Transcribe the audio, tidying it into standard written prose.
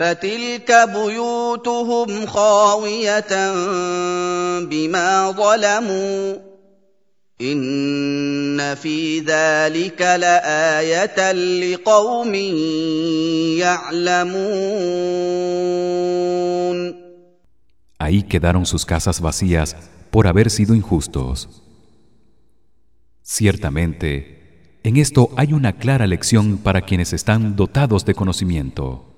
فَتِلْكَ بُيُوتُهُمْ خَاوِيَةً بِمَا ظَلَمُوا إِنَّ فِي ذَلِكَ لَآيَةً لِقَوْمٍ يَعْلَمُونَ. Ahí quedaron sus casas vacías por haber sido injustos. Ciertamente, en esto hay una clara lección para quienes están dotados de conocimiento.